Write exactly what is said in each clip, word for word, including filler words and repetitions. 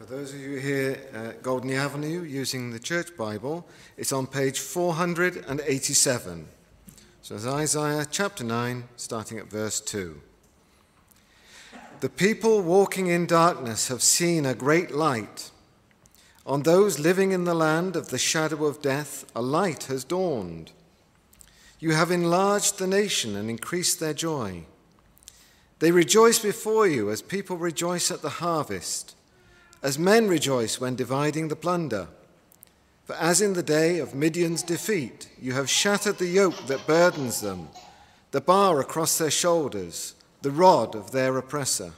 For those of you here at Golden Avenue using the Church Bible, it's on page four hundred eighty-seven. So it's Isaiah chapter nine, starting at verse two. The people walking in darkness have seen a great light. On those living in the land of the shadow of death, a light has dawned. You have enlarged the nation and increased their joy. They rejoice before you as people rejoice at the harvest, as men rejoice when dividing the plunder. For as in the day of Midian's defeat, you have shattered the yoke that burdens them, the bar across their shoulders, the rod of their oppressor.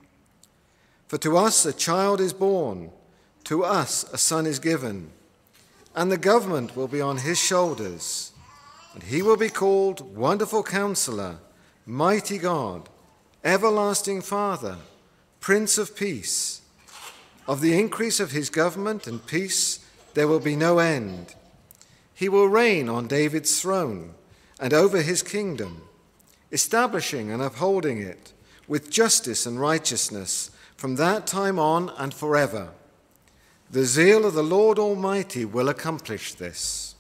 For to us a child is born, to us a son is given, and the government will be on his shoulders, and he will be called Wonderful Counselor, Mighty God, Everlasting Father, Prince of Peace. Of the increase of his government and peace there will be no end. He will reign on David's throne and over his kingdom, establishing and upholding it with justice and righteousness from that time on and forever. The zeal of the Lord Almighty will accomplish this.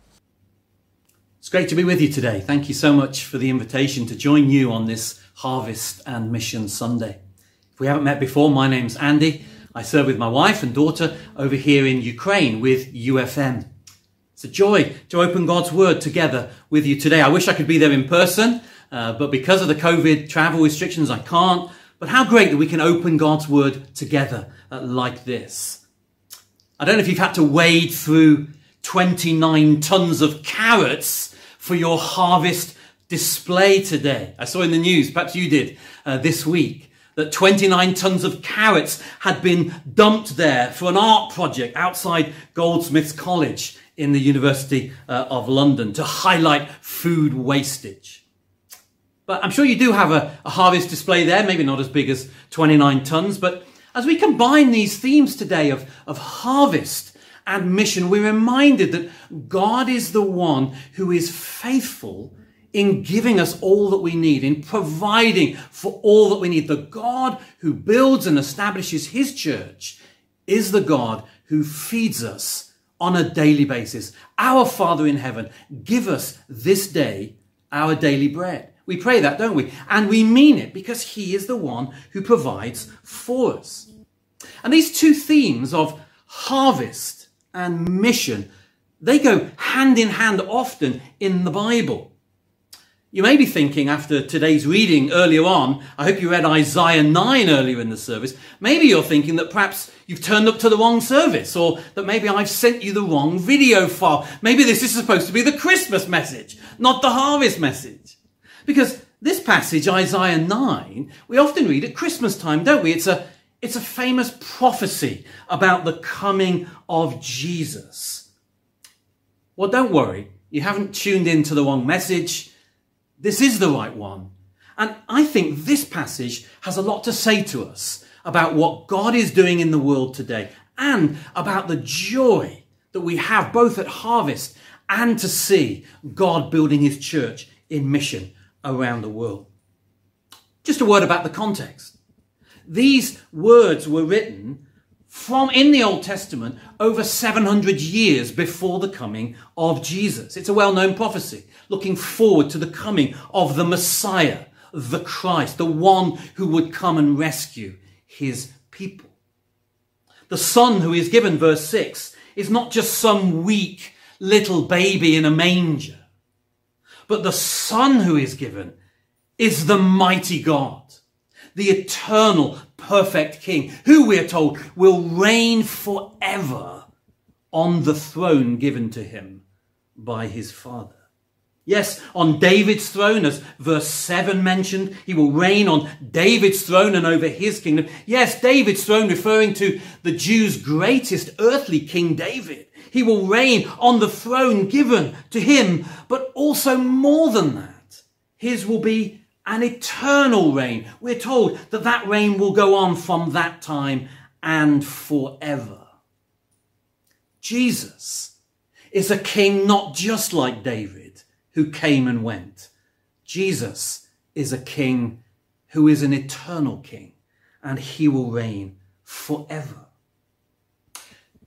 It's great to be with you today. Thank you so much for the invitation to join you on this Harvest and Mission Sunday. If we haven't met before, my name's Andy. I serve with my wife and daughter over here in Ukraine with U F M. It's a joy to open God's Word together with you today. I wish I could be there in person, uh, but because of the COVID travel restrictions, I can't. But how great that we can open God's Word together uh, like this. I don't know if you've had to wade through twenty-nine tons of carrots for your harvest display today. I saw in the news, perhaps you did, uh, this week, that twenty-nine tons of carrots had been dumped there for an art project outside Goldsmiths College in the University uh, of London to highlight food wastage. But I'm sure you do have a, a harvest display there, maybe not as big as twenty-nine tons, but as we combine these themes today of, of harvest and mission, we're reminded that God is the one who is faithful in giving us all that we need, in providing for all that we need. The God who builds and establishes his church is the God who feeds us on a daily basis. Our Father in heaven, give us this day our daily bread. We pray that, don't we? And we mean it because he is the one who provides for us. And these two themes of harvest and mission, they go hand in hand often in the Bible. You may be thinking after today's reading earlier on, I hope you read Isaiah nine earlier in the service, maybe you're thinking that perhaps you've turned up to the wrong service, or that maybe I've sent you the wrong video file. Maybe this is supposed to be the Christmas message, not the harvest message. Because this passage, Isaiah nine, we often read at Christmas time, don't we? It's a, it's a famous prophecy about the coming of Jesus. Well, don't worry, you haven't tuned into the wrong message. This is the right one. And I think this passage has a lot to say to us about what God is doing in the world today and about the joy that we have both at harvest and to see God building his church in mission around the world. Just a word about the context. These words were written from in the Old Testament over seven hundred years before the coming of Jesus. It's a well-known prophecy looking forward to the coming of the Messiah, the Christ, the one who would come and rescue his people. The son who is given, verse six, is not just some weak little baby in a manger, but the son who is given is the mighty God, the eternal, perfect King, who we are told will reign forever on the throne given to him by his Father. Yes, on David's throne, as verse seven mentioned, he will reign on David's throne and over his kingdom. Yes, David's throne referring to the Jews' greatest earthly King David. He will reign on the throne given to him, but also more than that. His will be an eternal reign. We're told that that reign will go on from that time and forever. Jesus is a king not just like David, who came and went. Jesus is a king who is an eternal king, and he will reign forever.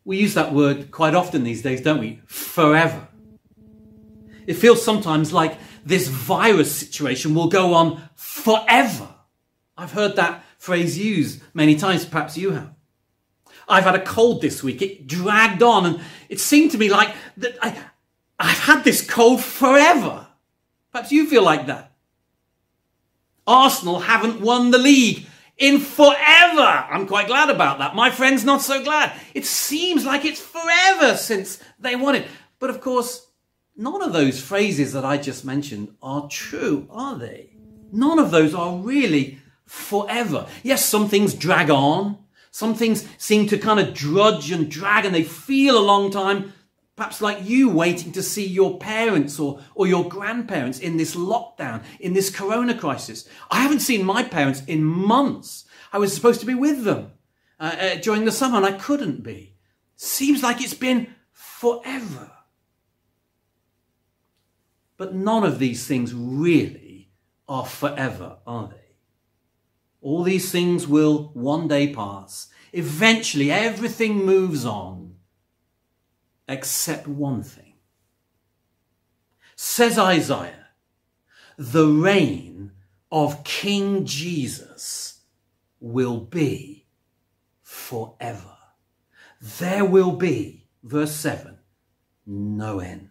We use that word quite often these days, don't we? Forever. It feels sometimes like this virus situation will go on forever. I've heard that phrase used many times, perhaps you have. I've had a cold this week. It dragged on, and it seemed to me like that I, I've had this cold forever. Perhaps you feel like that. Arsenal haven't won the league in forever. I'm quite glad about that. My friend's not so glad. It seems like it's forever since they won it. But of course, none of those phrases that I just mentioned are true, are they? None of those are really forever. Yes, some things drag on. Some things seem to kind of drudge and drag, and they feel a long time, perhaps like you waiting to see your parents or, or your grandparents in this lockdown, in this corona crisis. I haven't seen my parents in months. I was supposed to be with them uh, uh, during the summer, and I couldn't be. Seems like it's been forever. But none of these things really are forever, are they? All these things will one day pass. Eventually, everything moves on, except one thing. Says Isaiah, the reign of King Jesus will be forever. There will be, verse seven, no end.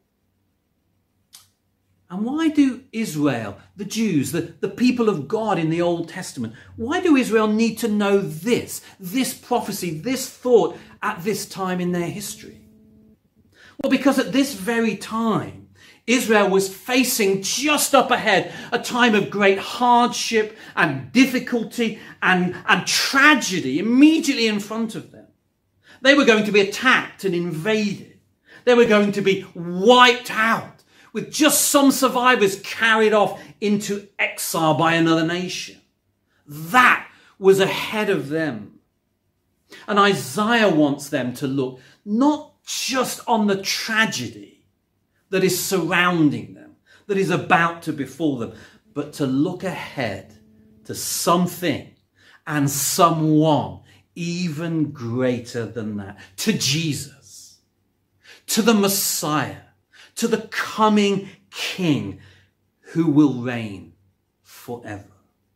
And why do Israel, the Jews, the, the people of God in the Old Testament, why do Israel need to know this, this prophecy, this thought at this time in their history? Well, because at this very time, Israel was facing just up ahead a time of great hardship and difficulty and, and tragedy immediately in front of them. They were going to be attacked and invaded. They were going to be wiped out, with just some survivors carried off into exile by another nation. That was ahead of them. And Isaiah wants them to look not just on the tragedy that is surrounding them, that is about to befall them, but to look ahead to something and someone even greater than that, to Jesus, to the Messiah, to the coming King who will reign forever.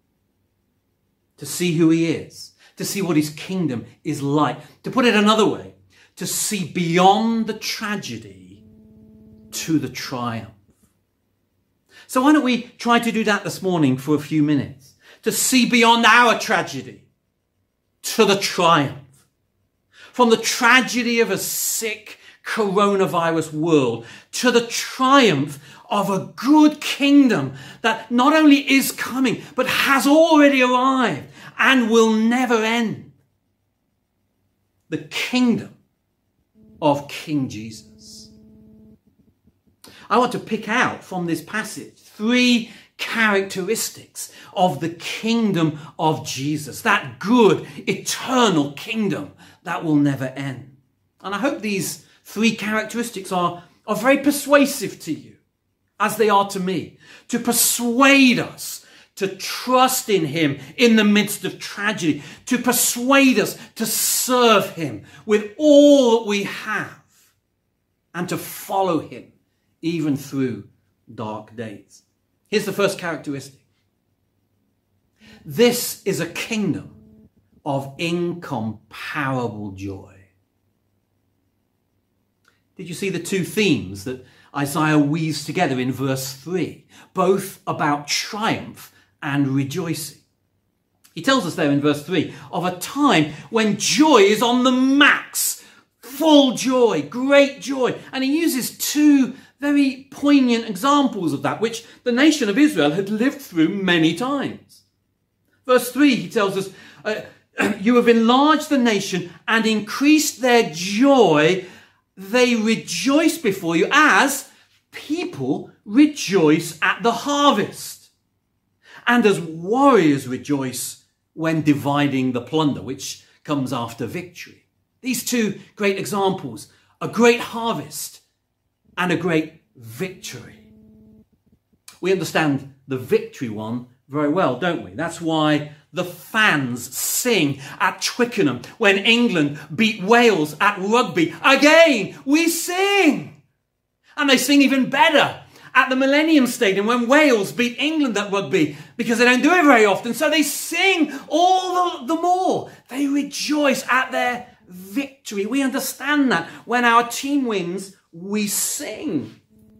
To see who he is, to see what his kingdom is like. To put it another way, to see beyond the tragedy to the triumph. So why don't we try to do that this morning for a few minutes? To see beyond our tragedy to the triumph. From the tragedy of a sick coronavirus world to the triumph of a good kingdom that not only is coming, but has already arrived and will never end. The kingdom of King Jesus. I want to pick out from this passage three characteristics of the kingdom of Jesus, that good, eternal kingdom that will never end. And I hope these three characteristics are, are very persuasive to you, as they are to me, to persuade us to trust in him in the midst of tragedy, to persuade us to serve him with all that we have, and to follow him even through dark days. Here's the first characteristic. This is a kingdom of incomparable joy. Did you see the two themes that Isaiah weaves together in verse three, both about triumph and rejoicing? He tells us there in verse three of a time when joy is on the max, full joy, great joy. And he uses two very poignant examples of that, which the nation of Israel had lived through many times. Verse three, he tells us, uh, you have enlarged the nation and increased their joy. They rejoice before you as people rejoice at the harvest, and as warriors rejoice when dividing the plunder, which comes after victory. These two great examples, a great harvest and a great victory. We understand the victory one very well, don't we? That's why The fans sing at Twickenham when England beat Wales at rugby. Again, we sing. And they sing even better at the Millennium Stadium when Wales beat England at rugby, because they don't do it very often. So they sing all the, the more. They rejoice at their victory. We understand that. When our team wins, we sing.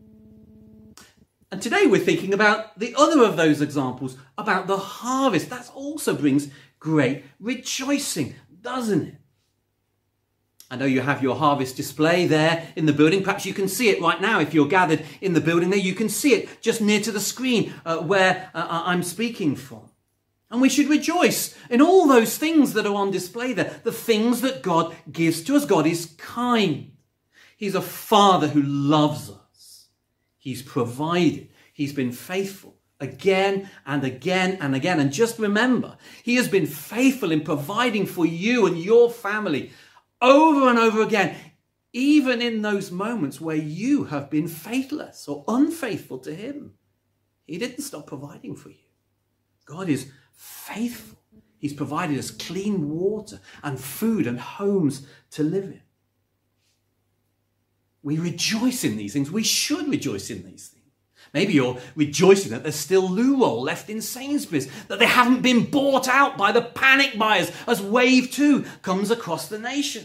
And today we're thinking about the other of those examples, about the harvest. That also brings great rejoicing, doesn't it? I know you have your harvest display there in the building. Perhaps you can see it right now. If you're gathered in the building there, you can see it just near to the screen uh, where uh, I'm speaking from. And we should rejoice in all those things that are on display there, the things that God gives to us. God is kind. He's a Father who loves us. He's provided. He's been faithful again and again and again. And just remember, he has been faithful in providing for you and your family over and over again, even in those moments where you have been faithless or unfaithful to him. He didn't stop providing for you. God is faithful. He's provided us clean water and food and homes to live in. We rejoice in these things. We should rejoice in these things. Maybe you're rejoicing that there's still loo roll left in Sainsbury's, that they haven't been bought out by the panic buyers as wave two comes across the nation.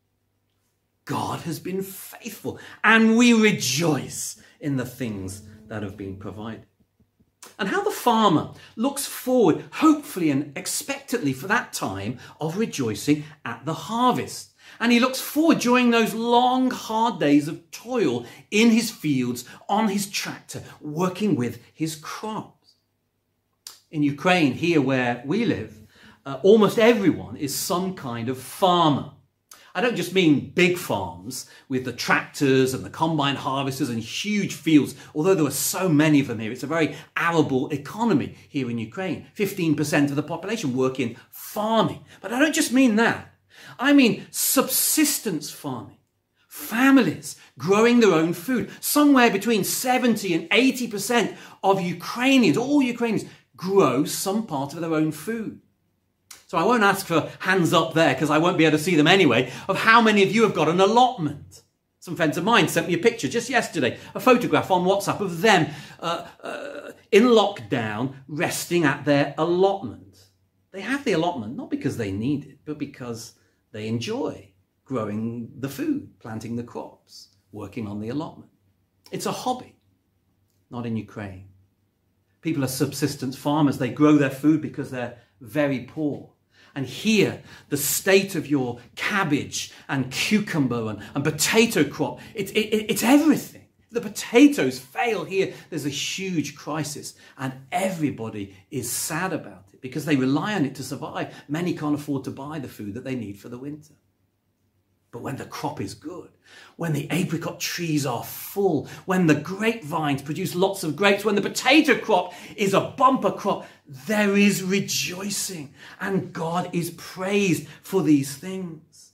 God has been faithful, and we rejoice in the things that have been provided. And how the farmer looks forward, hopefully and expectantly, for that time of rejoicing at the harvest. And he looks forward during those long, hard days of toil in his fields, on his tractor, working with his crops. In Ukraine, here where we live, uh, almost everyone is some kind of farmer. I don't just mean big farms with the tractors and the combine harvesters and huge fields, although there are so many of them here. It's a very arable economy here in Ukraine. fifteen percent of the population work in farming. But I don't just mean that. I mean subsistence farming. Families growing their own food. Somewhere between seventy and eighty percent of Ukrainians, all Ukrainians, grow some part of their own food. So I won't ask for hands up there, because I won't be able to see them anyway, of how many of you have got an allotment. Some friends of mine sent me a picture just yesterday, a photograph on WhatsApp of them uh, uh, in lockdown, resting at their allotment. They have the allotment not because they need it, but because they enjoy growing the food, planting the crops, working on the allotment. It's a hobby, not in Ukraine. People are subsistence farmers. They grow their food because they're very poor. And here, the state of your cabbage and cucumber and, and potato crop, it, it, it's everything. The potatoes fail here. There's a huge crisis, and everybody is sad about it because they rely on it to survive. Many can't afford to buy the food that they need for the winter. But when the crop is good, when the apricot trees are full, when the grapevines produce lots of grapes, when the potato crop is a bumper crop, there is rejoicing, and God is praised for these things.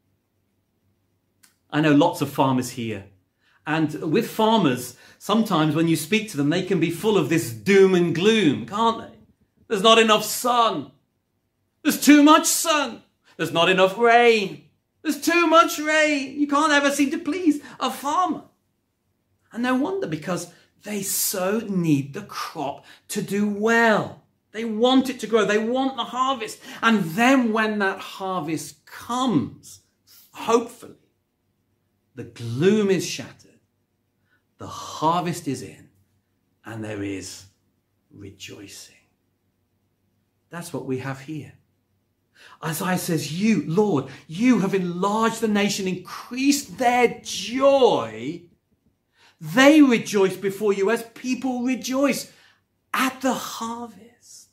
I know lots of farmers here, and with farmers, sometimes when you speak to them, they can be full of this doom and gloom, can't they? There's not enough sun. There's too much sun. There's not enough rain. There's too much rain. You can't ever seem to please a farmer. And no wonder, because they so need the crop to do well. They want it to grow. They want the harvest. And then when that harvest comes, hopefully, the gloom is shattered, the harvest is in, and there is rejoicing. That's what we have here. Isaiah says, you, Lord, you have enlarged the nation, increased their joy. They rejoice before you as people rejoice at the harvest.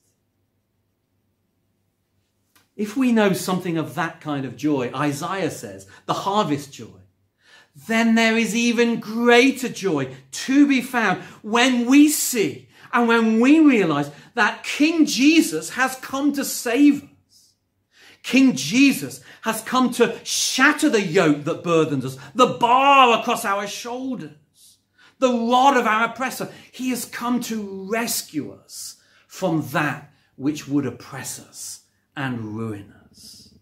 If we know something of that kind of joy, Isaiah says, the harvest joy, then there is even greater joy to be found when we see and when we realize that King Jesus has come to save us. King Jesus has come to shatter the yoke that burdens us, the bar across our shoulders, the rod of our oppressor. He has come to rescue us from that which would oppress us and ruin us.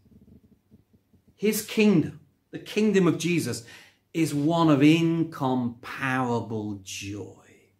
His kingdom, the kingdom of Jesus, is one of incomparable joy.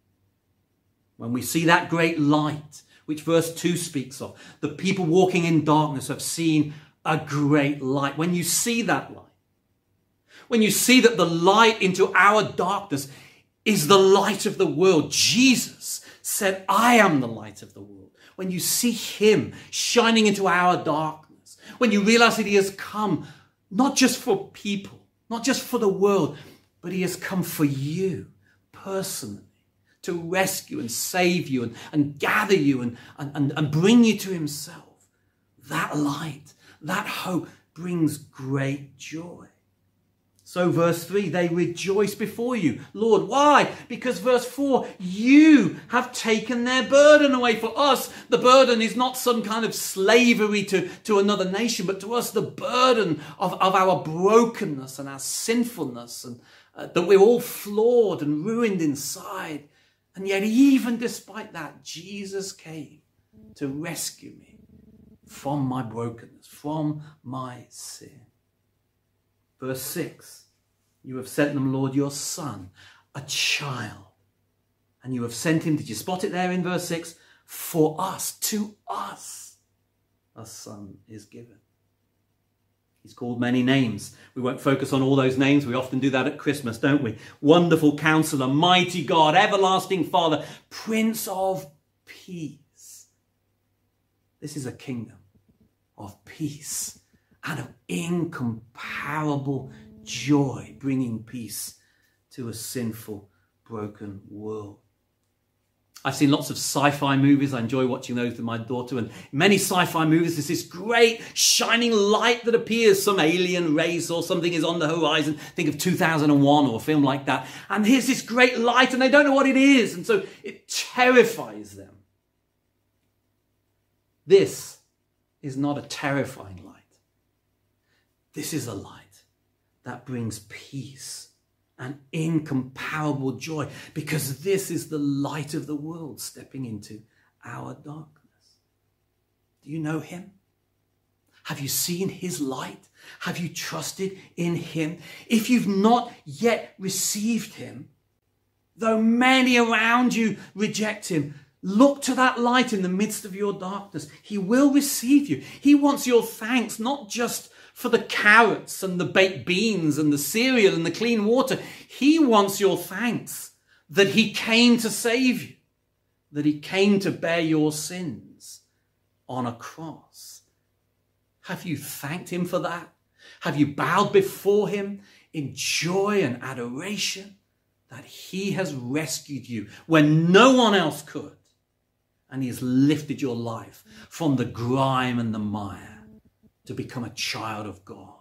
When we see that great light, which verse two speaks of, the people walking in darkness have seen a great light. When you see that light, when you see that the light into our darkness is the light of the world, Jesus said, I am the light of the world. When you see him shining into our darkness, when you realize that he has come not just for people, not just for the world, but he has come for you personally to rescue and save you and, and gather you and, and, and bring you to himself. That light, that hope brings great joy. So verse three, they rejoice before you, Lord. Why? Because verse four, you have taken their burden away. For us, the burden is not some kind of slavery to, to another nation, but to us, the burden of, of our brokenness and our sinfulness, and uh, that we're all flawed and ruined inside. And yet, even despite that, Jesus came to rescue me from my brokenness, from my sin. Verse six, you have sent them, Lord, your son, a child. And you have sent him, did you spot it there in verse six? For us, to us, a son is given. He's called many names. We won't focus on all those names. We often do that at Christmas, don't we? Wonderful Counselor, Mighty God, Everlasting Father, Prince of Peace. This is a kingdom of peace and of incomparable joy, bringing peace to a sinful, broken world. I've seen lots of sci-fi movies. I enjoy watching those with my daughter. And in many sci-fi movies, there's this great shining light that appears. Some alien race or something is on the horizon. Think of two thousand one or a film like that. And here's this great light and they don't know what it is. And so it terrifies them. This is not a terrifying light. This is a light that brings peace and incomparable joy, because this is the light of the world stepping into our darkness. Do you know him? Have you seen his light? Have you trusted in him? If you've not yet received him, though many around you reject him, look to that light in the midst of your darkness. He will receive you. He wants your thanks, not just for the carrots and the baked beans and the cereal and the clean water. He wants your thanks that he came to save you, that he came to bear your sins on a cross. Have you thanked him for that? Have you bowed before him in joy and adoration that he has rescued you when no one else could? And he has lifted your life from the grime and the mire to become a child of God.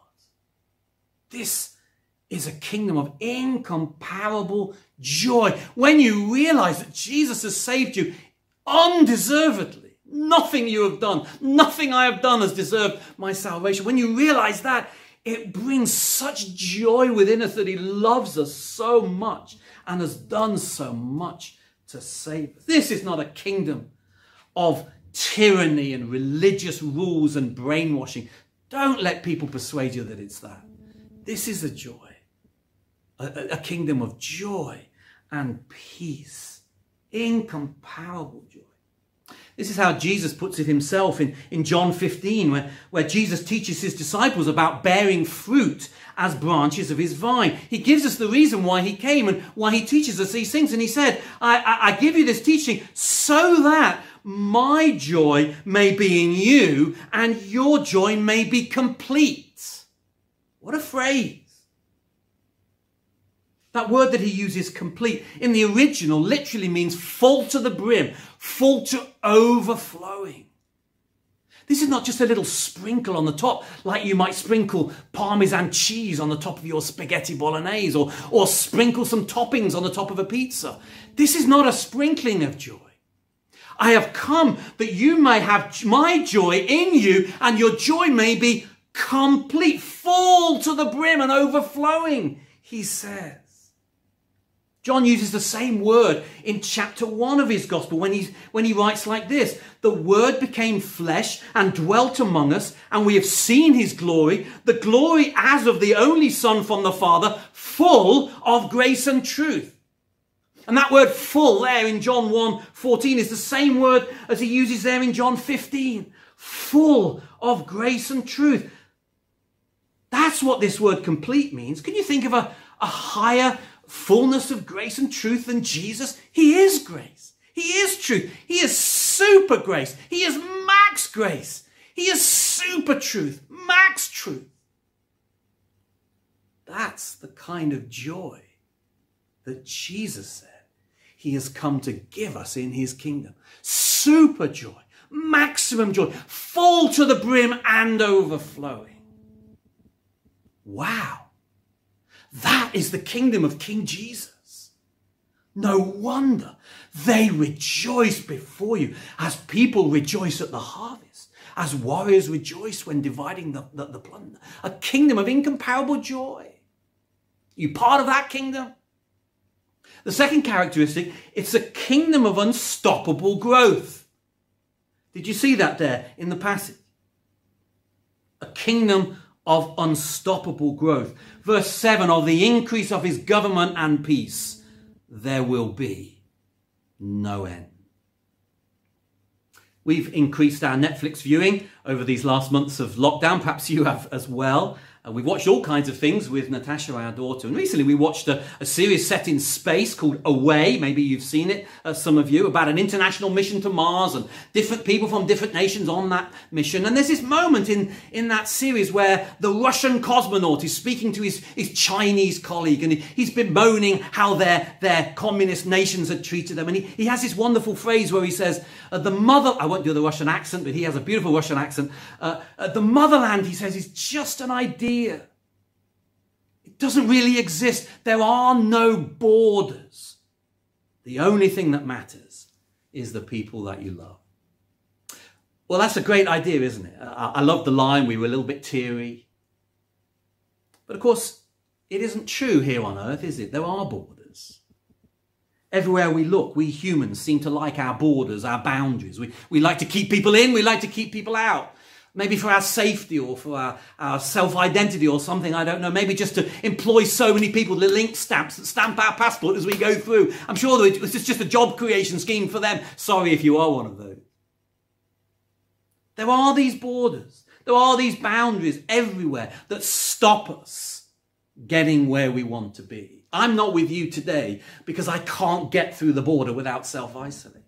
This is a kingdom of incomparable joy. When you realize that Jesus has saved you undeservedly, nothing you have done, nothing I have done has deserved my salvation. When you realize that, it brings such joy within us that he loves us so much and has done so much to save us. This is not a kingdom of tyranny and religious rules and brainwashing. Don't let people persuade you that it's that. This is a joy, a, a kingdom of joy and peace, incomparable joy. This is how Jesus puts it himself in, in John fifteen, where, where Jesus teaches his disciples about bearing fruit as branches of his vine. He gives us the reason why he came and why he teaches us these things. And he said, I, I, I give you this teaching so that my joy may be in you and your joy may be complete. What a phrase. That word that he uses, complete, in the original literally means full to the brim, full to overflowing. This is not just a little sprinkle on the top, like you might sprinkle Parmesan cheese on the top of your spaghetti bolognese, or, or sprinkle some toppings on the top of a pizza. This is not a sprinkling of joy. I have come that you may have my joy in you, and your joy may be complete, full to the brim and overflowing, he says. John uses the same word in chapter one of his gospel when, he's, when he writes like this. The word became flesh and dwelt among us, and we have seen his glory, the glory as of the only Son from the Father, full of grace and truth. And that word full there in John one fourteen is the same word as he uses there in John fifteen. Full of grace and truth. That's what this word complete means. Can you think of a, a higher fullness of grace and truth than Jesus? He is grace. He is truth. He is super grace. He is max grace. He is super truth, max truth. That's the kind of joy that Jesus said he has come to give us in his kingdom. Super joy, maximum joy, full to the brim and overflowing. Wow. That is the kingdom of King Jesus. No wonder they rejoice before you as people rejoice at the harvest, as warriors rejoice when dividing the, the, the plunder. A kingdom of incomparable joy. You part of that kingdom? The second characteristic, it's a kingdom of unstoppable growth. Did you see that there in the passage? A kingdom of unstoppable growth. Verse seven, of the increase of his government and peace, there will be no end. We've increased our Netflix viewing over these last months of lockdown. Perhaps you have as well. Uh, we've watched all kinds of things with Natasha, our daughter. And recently we watched a, a series set in space called Away. Maybe you've seen it, uh, some of you, about an international mission to Mars and different people from different nations on that mission. And there's this moment in, in that series where the Russian cosmonaut is speaking to his, his Chinese colleague, and he, he's bemoaning how their, their communist nations had treated them. And he, he has this wonderful phrase where he says, uh, the mother, I won't do the Russian accent, but he has a beautiful Russian accent. Uh, uh, the motherland, he says, is just an idea. It doesn't really exist. There are no borders. The only thing that matters is the people that you love. Well, that's a great idea, isn't it? I, I love the line. We were a little bit teary. But of course, it isn't true here on earth, is it? There are borders. Everywhere we look, we humans seem to like our borders, our boundaries. We, we like to keep people in. We like to keep people out. Maybe for our safety or for our, our self-identity or something, I don't know. Maybe just to employ so many people, the link stamps that stamp our passport as we go through. I'm sure that this is just a job creation scheme for them. Sorry if you are one of those. There are these borders. There are these boundaries everywhere that stop us getting where we want to be. I'm not with you today because I can't get through the border without self-isolating.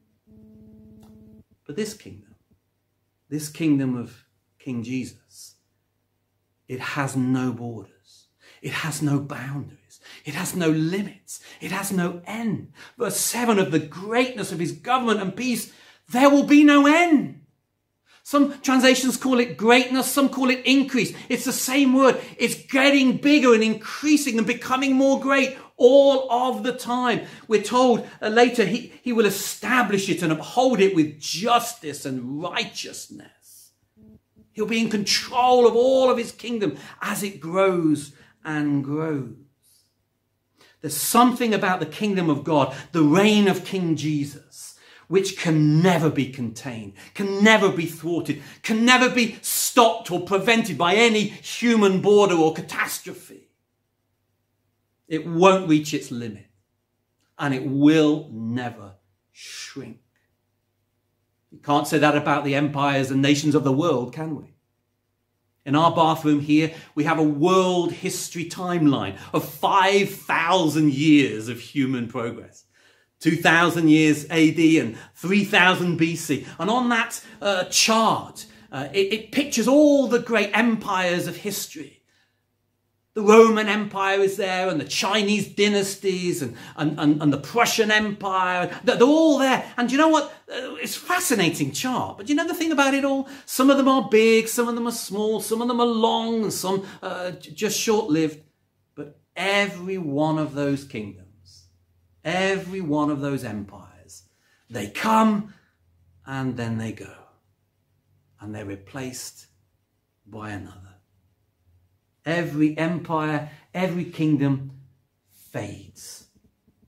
But this kingdom, This kingdom of King Jesus, it has no borders. It has no boundaries. It has no limits. It has no end. Verse seven, of the greatness of his government and peace, there will be no end. Some translations call it greatness. Some call it increase. It's the same word. It's getting bigger and increasing and becoming more great all of the time. We're told uh, later he, he will establish it and uphold it with justice and righteousness. He'll be in control of all of his kingdom as it grows and grows. There's something about the kingdom of God, the reign of King Jesus, which can never be contained, can never be thwarted, can never be stopped or prevented by any human border or catastrophe. It won't reach its limit, and it will never shrink. We can't say that about the empires and nations of the world, can we? In our bathroom here, we have a world history timeline of five thousand years of human progress. two thousand years A D and three thousand B C. And on that uh, chart, uh, it, it pictures all the great empires of history. The Roman Empire is there, and the Chinese dynasties, and, and, and, and the Prussian Empire. They're all there. And you know what? It's a fascinating chart. But you know the thing about it all? Some of them are big, some of them are small, some of them are long, and some uh, just short-lived. But every one of those kingdoms, every one of those empires, they come and then they go. And they're replaced by another. Every empire, every kingdom fades.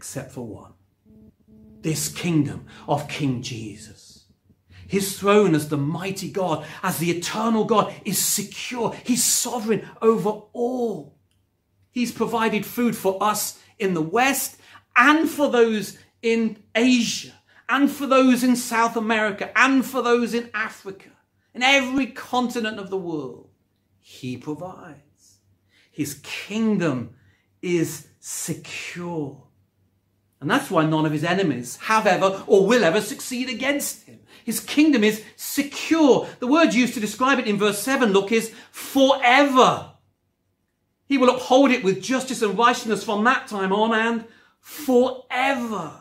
except for one. This kingdom of King Jesus. His throne as the mighty God, as the eternal God, is secure. He's sovereign over all. He's provided food for us in the West and for those in Asia and for those in South America and for those in Africa. In every continent of the world, he provides. His kingdom is secure. And that's why none of his enemies have ever or will ever succeed against him. His kingdom is secure. The word used to describe it in verse seven, look, is forever. He will uphold it with justice and righteousness from that time on and forever.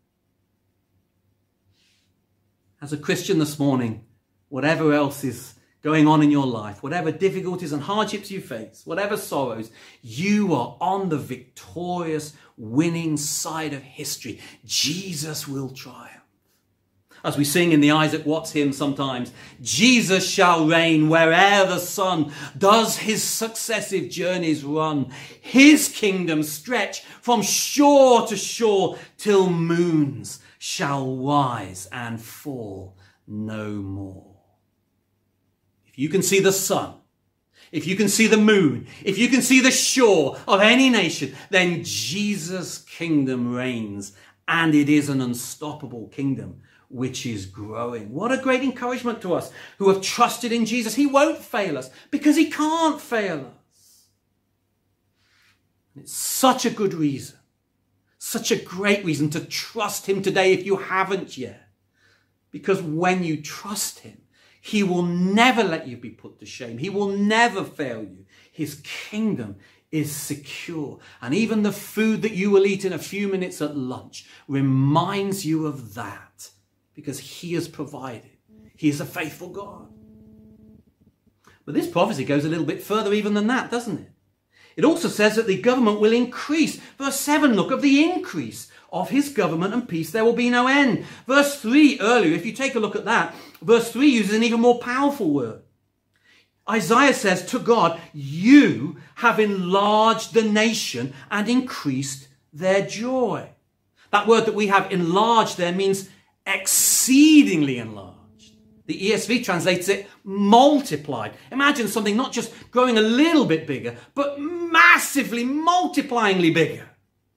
As a Christian this morning, whatever else is going on in your life, whatever difficulties and hardships you face, whatever sorrows, you are on the victorious, winning side of history. Jesus will triumph. As we sing in the Isaac Watts hymn sometimes, Jesus shall reign where'er the sun does his successive journeys run. His kingdom stretch from shore to shore till moons shall rise and fall no more. If you can see the sun, if you can see the moon, if you can see the shore of any nation, then Jesus' kingdom reigns, and it is an unstoppable kingdom which is growing. What a great encouragement to us who have trusted in Jesus. He won't fail us because he can't fail us. And it's such a good reason, such a great reason to trust him today if you haven't yet. Because when you trust him, he will never let you be put to shame. He will never fail you. His kingdom is secure. And even the food that you will eat in a few minutes at lunch reminds you of that, because he has provided. He is a faithful God. But this prophecy goes a little bit further even than that, doesn't it? It also says that the government will increase. Verse seven, look, of the increase of his government and peace there will be no end. Verse three earlier, if you take a look at that, verse three uses an even more powerful word. Isaiah says to God, you have enlarged the nation and increased their joy. That word that we have enlarged there means exceedingly enlarged. The E S V translates it multiplied. Imagine something not just growing a little bit bigger, but massively multiplyingly bigger.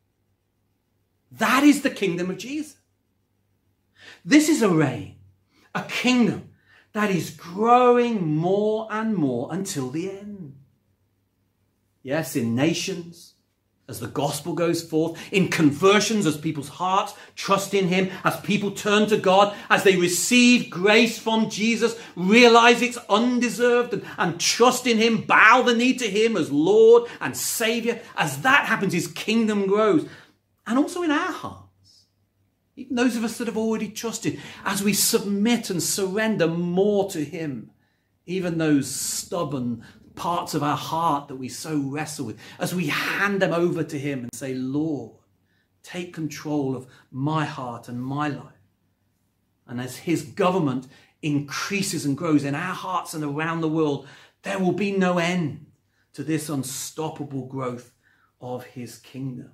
That is the kingdom of Jesus. This is a reign, a kingdom that is growing more and more until the end. Yes, in nations, as the gospel goes forth, in conversions, as people's hearts trust in him, as people turn to God, as they receive grace from Jesus, realize it's undeserved and, and trust in him, bow the knee to him as Lord and Savior. As that happens, his kingdom grows. And also in our hearts, even those of us that have already trusted, as we submit and surrender more to him, even those stubborn parts of our heart that we so wrestle with, as we hand them over to him and say, Lord, take control of my heart and my life. And as his government increases and grows in our hearts and around the world, there will be no end to this unstoppable growth of his kingdom.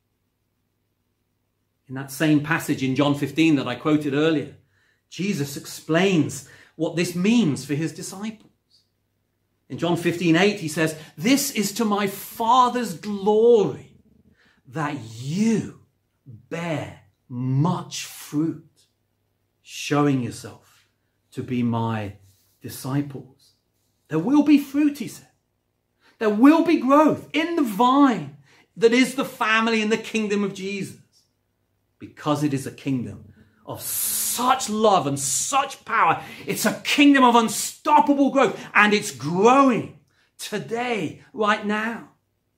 In that same passage in John fifteen that I quoted earlier, Jesus explains what this means for his disciples. In John fifteen eight, he says, this is to my Father's glory, that you bear much fruit, showing yourself to be my disciples. There will be fruit, he said. There will be growth in the vine that is the family and the kingdom of Jesus, because it is a kingdom of such love and such power. It's a kingdom of unstoppable growth, and it's growing today, right now.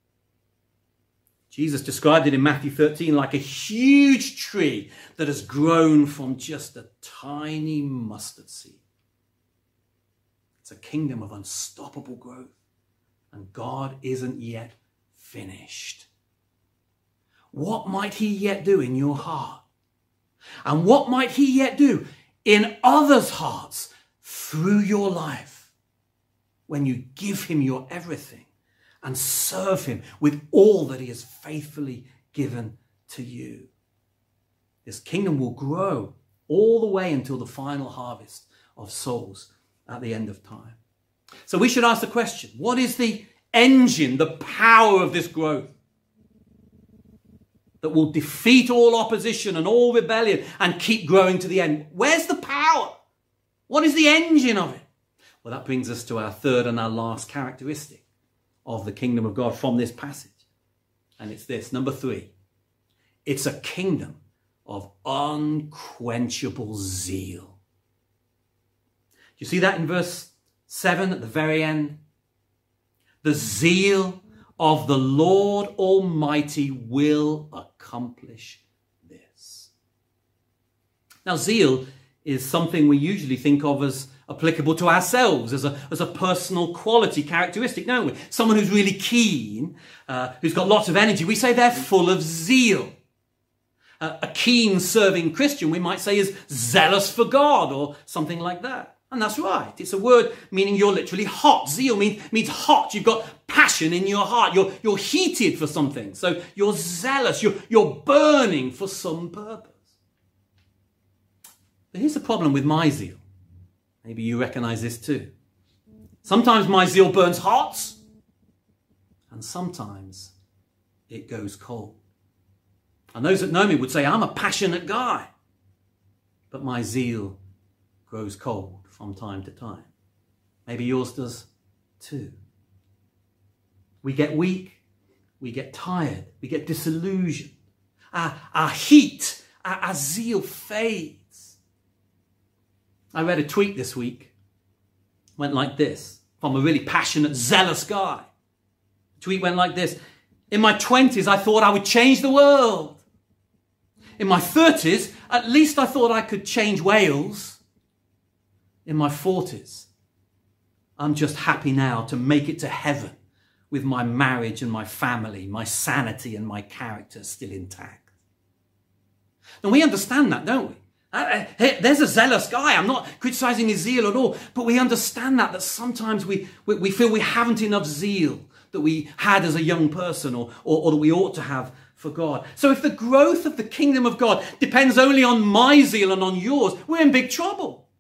Jesus described it in Matthew thirteen like a huge tree that has grown from just a tiny mustard seed. It's a kingdom of unstoppable growth, and God isn't yet finished. What might he yet do in your heart? And what might he yet do in others' hearts through your life when you give him your everything and serve him with all that he has faithfully given to you. This kingdom will grow all the way until the final harvest of souls at the end of time. So we should ask the question, what is the engine, the power of this growth that will defeat all opposition and all rebellion and keep growing to the end? Where's the power? What is the engine of it? Well, that brings us to our third and our last characteristic of the kingdom of God from this passage. And it's this, number three. It's a kingdom of unquenchable zeal. You see that in verse seven at the very end? The zeal of the Lord Almighty will accomplish this. Now, zeal is something we usually think of as applicable to ourselves, as a, as a personal quality characteristic, don't we? Someone who's really keen, uh, who's got lots of energy, we say they're full of zeal. Uh, a keen serving Christian, we might say, is zealous for God or something like that. And that's right. It's a word meaning you're literally hot. Zeal mean, means hot. You've got passion in your heart. You're, you're heated for something. So you're zealous. You're, you're burning for some purpose. But here's the problem with my zeal. Maybe you recognize this too. Sometimes my zeal burns hot, and sometimes it goes cold. And those that know me would say, I'm a passionate guy. But my zeal grows cold from time to time. Maybe yours does too. We get weak. We get tired. We get disillusioned. Our, our heat, our, our zeal fades. I read a tweet this week. Went like this, from a really passionate, zealous guy. The tweet went like this. In my twenties, I thought I would change the world. In my thirties, at least I thought I could change Wales. In my forties, I'm just happy now to make it to heaven with my marriage and my family, my sanity and my character still intact. And we understand that, don't we? Uh, hey, there's a zealous guy. I'm not criticizing his zeal at all, but we understand that, that sometimes we, we, we feel we haven't enough zeal that we had as a young person or, or, or that we ought to have for God. So if the growth of the kingdom of God depends only on my zeal and on yours, we're in big trouble.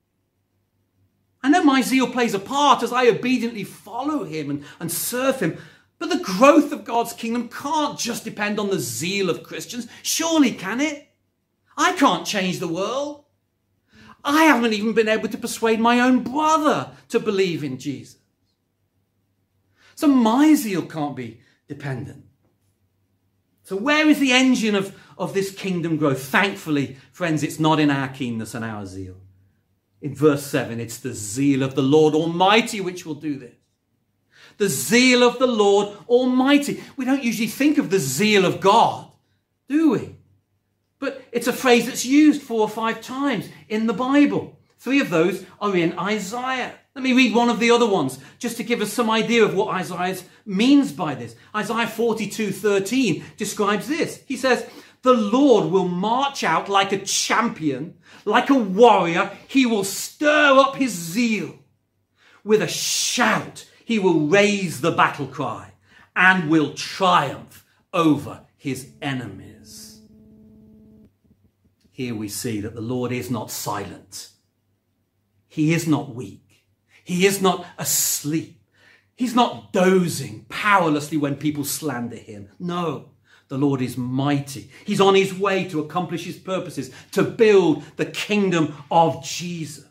I know my zeal plays a part as I obediently follow him and, and serve him, but the growth of God's kingdom can't just depend on the zeal of Christians. Surely can it? I can't change the world. I haven't even been able to persuade my own brother to believe in Jesus. So my zeal can't be dependent. So where is the engine of, of this kingdom growth? Thankfully, friends, it's not in our keenness and our zeal. In verse seven, it's the zeal of the Lord Almighty which will do this. The zeal of the Lord Almighty. We don't usually think of the zeal of God, do we? But it's a phrase that's used four or five times in the Bible. Three of those are in Isaiah. Let me read one of the other ones, just to give us some idea of what Isaiah means by this. Isaiah forty-two thirteen describes this. He says, the Lord will march out like a champion, like a warrior. He will stir up his zeal. With a shout, he will raise the battle cry and will triumph over his enemies. Here we see that the Lord is not silent. He is not weak. He is not asleep. He's not dozing powerlessly when people slander him. No, the Lord is mighty. He's on his way to accomplish his purposes, to build the kingdom of Jesus.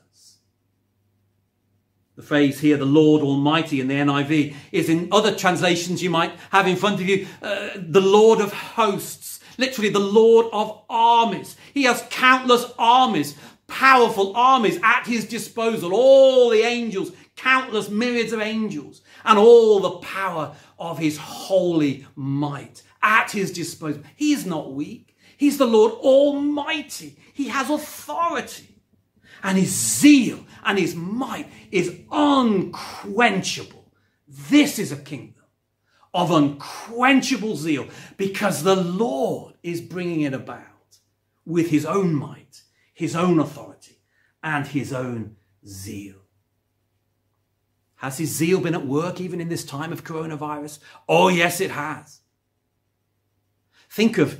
The phrase here, the Lord Almighty in the N I V, is in other translations you might have in front of you, uh, the Lord of hosts, literally the Lord of armies. He has countless armies, powerful armies at his disposal, all the angels, countless myriads of angels, and all the power of his holy might at his disposal. He is not weak. He's the Lord Almighty. He has authority. And his zeal and his might is unquenchable. This is a kingdom of unquenchable zeal because the Lord is bringing it about with his own might, his own authority, and his own zeal. Has his zeal been at work even in this time of coronavirus? Oh, yes, it has. Think of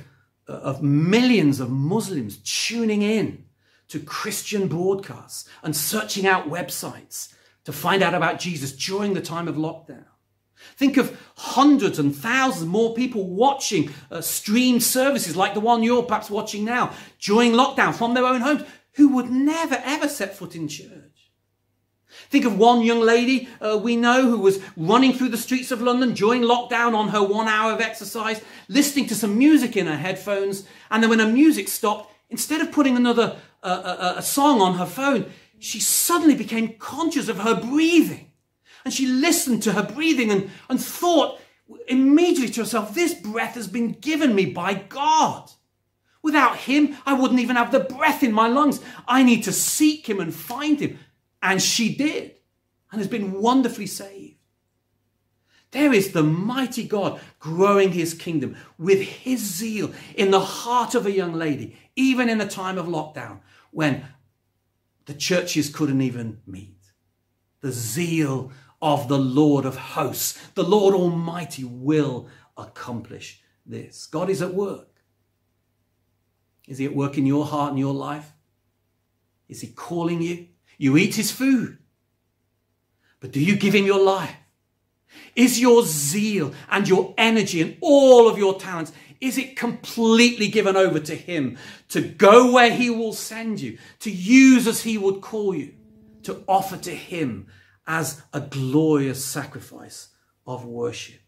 of millions of Muslims tuning in to Christian broadcasts and searching out websites to find out about Jesus during the time of lockdown. Think of hundreds and thousands more people watching uh, streamed services like the one you're perhaps watching now during lockdown from their own homes, who would never ever set foot in church. Think of one young lady uh, we know who was running through the streets of London during lockdown on her one hour of exercise, listening to some music in her headphones, and then when her music stopped, instead of putting another uh, a, a song on her phone, she suddenly became conscious of her breathing. And she listened to her breathing and, and thought immediately to herself, this breath has been given me by God. Without him, I wouldn't even have the breath in my lungs. I need to seek him and find him. And she did, and has been wonderfully saved. There is the mighty God growing his kingdom with his zeal in the heart of a young lady, even in a time of lockdown when the churches couldn't even meet. The zeal of the Lord of hosts, the Lord Almighty, will accomplish this. God is at work. Is he at work in your heart and your life? Is he calling you? You eat his food, but do you give him your life? Is your zeal and your energy and all of your talents, is it completely given over to him to go where he will send you, to use as he would call you, to offer to him as a glorious sacrifice of worship?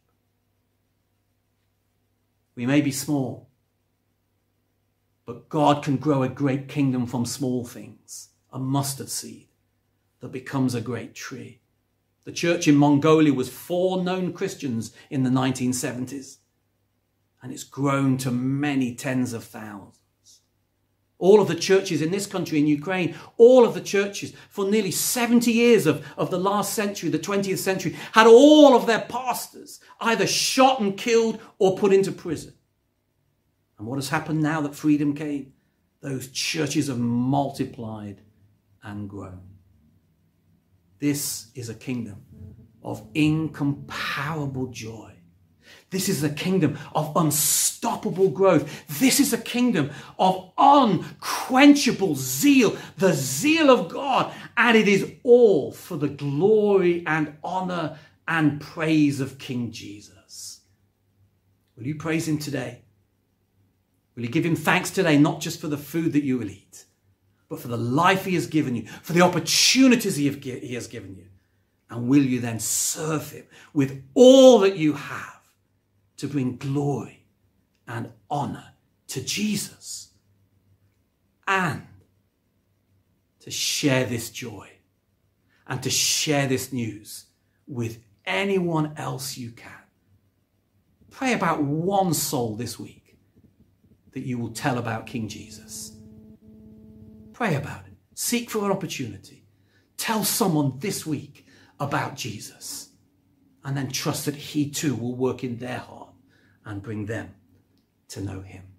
We may be small, but God can grow a great kingdom from small things, a mustard seed that becomes a great tree. The church in Mongolia was four known Christians in the nineteen seventies, and it's grown to many tens of thousands. All of the churches in this country, in Ukraine, all of the churches for nearly seventy years of, of the last century, the twentieth century, had all of their pastors either shot and killed or put into prison. And what has happened now that freedom came? Those churches have multiplied and grown. This is a kingdom of incomparable joy. This is a kingdom of unstoppable growth. This is a kingdom of unquenchable zeal, the zeal of God. And it is all for the glory and honor and praise of King Jesus. Will you praise him today? Will you give him thanks today, not just for the food that you will eat, but for the life he has given you, for the opportunities he has given you? And will you then serve him with all that you have to bring glory and honor to Jesus, and to share this joy and to share this news with anyone else you can? Pray about one soul this week that you will tell about King Jesus. Pray about it. Seek for an opportunity. Tell someone this week about Jesus, and then trust that he too will work in their heart and bring them to know him.